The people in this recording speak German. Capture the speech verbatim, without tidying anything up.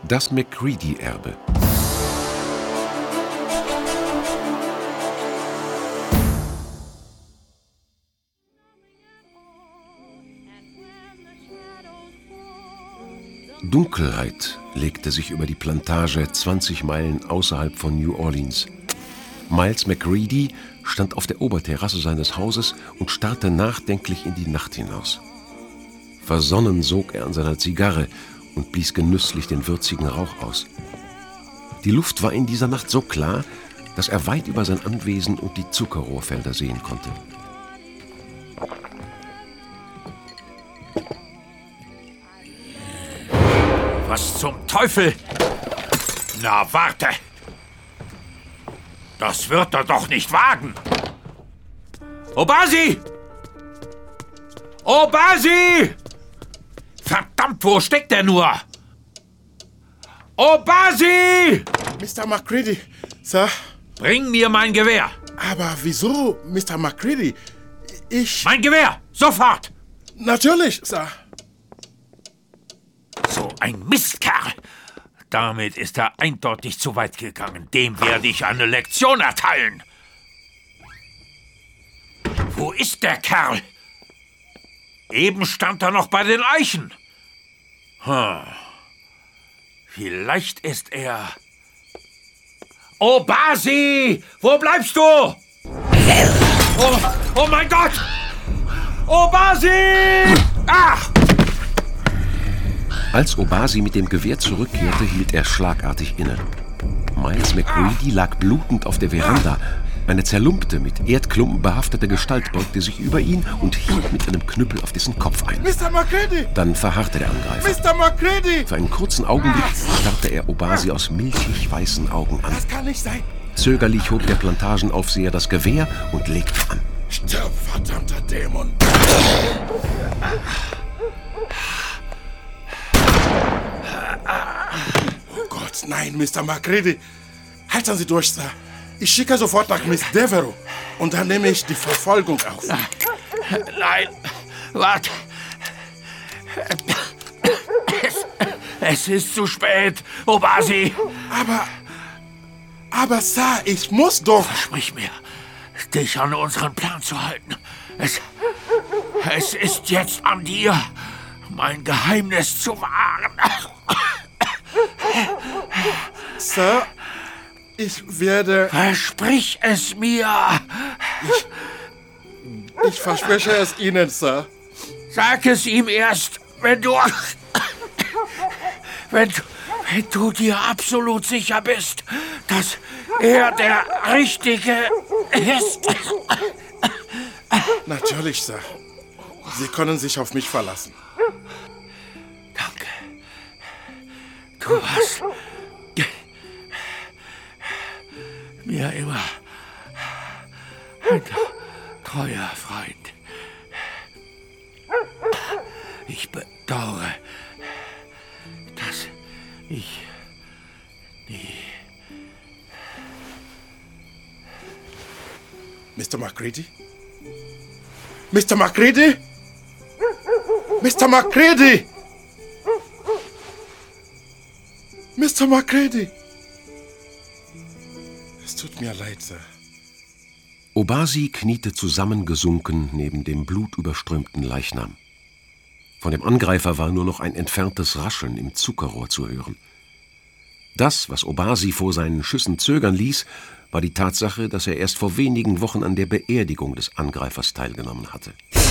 Das MacReady-Erbe. Dunkelheit legte sich über die Plantage zwanzig Meilen außerhalb von New Orleans. Miles MacReady stand auf der Oberterrasse seines Hauses und starrte nachdenklich in die Nacht hinaus. Versonnen sog er an seiner Zigarre und blies genüsslich den würzigen Rauch aus. Die Luft war in dieser Nacht so klar, dass er weit über sein Anwesen und die Zuckerrohrfelder sehen konnte. Was zum Teufel? Na, warte! Das wird er doch nicht wagen! Obasi! Obasi! Verdammt, wo steckt er nur? Obasi! Mister MacReady, Sir. Bring mir mein Gewehr! Aber wieso, Mister MacReady? Ich... Mein Gewehr! Sofort! Natürlich, Sir. So ein Mistkerl! Damit ist er eindeutig zu weit gegangen. Dem werde ich eine Lektion erteilen. Wo ist der Kerl? Eben stand er noch bei den Eichen. Hm. Vielleicht ist er... Obasi! Wo bleibst du? Oh, oh mein Gott! Obasi! Ach! Als Obasi mit dem Gewehr zurückkehrte, hielt er schlagartig inne. Miles MacReady lag blutend auf der Veranda. Eine zerlumpte, mit Erdklumpen behaftete Gestalt beugte sich über ihn und hieb mit einem Knüppel auf dessen Kopf ein. Mister MacReady! Dann verharrte der Angreifer. Mister MacReady! Für einen kurzen Augenblick starrte er Obasi aus milchig weißen Augen an. Das kann nicht sein. Zögerlich hob der Plantagenaufseher das Gewehr und legte an. Stirb, verdammter Dämon! Oh Gott, nein, Mister MacReady. Halten Sie durch, Sir. Ich schicke sofort nach Miss Devereaux und dann nehme ich die Verfolgung auf. Nein, warte. Es, es ist zu spät, Obasi. Aber, aber, Sir, ich muss doch... Versprich mir, dich an unseren Plan zu halten. Es, es ist jetzt an dir, mein Geheimnis zu wahren. Sir, ich werde... Versprich es mir. Ich, ich verspreche es Ihnen, Sir. Sag es ihm erst, wenn du... Wenn du, wenn du dir absolut sicher bist, dass er der Richtige ist. Natürlich, Sir. Sie können sich auf mich verlassen. Danke. Du hast mir immer ein treuer Freund. Ich bedauere, dass ich nie... Mister MacReady? Mister MacReady? Mister MacReady! Mister MacReady! Es tut mir leid, Sir. Obasi kniete zusammengesunken neben dem blutüberströmten Leichnam. Von dem Angreifer war nur noch ein entferntes Rascheln im Zuckerrohr zu hören. Das, was Obasi vor seinen Schüssen zögern ließ, war die Tatsache, dass er erst vor wenigen Wochen an der Beerdigung des Angreifers teilgenommen hatte.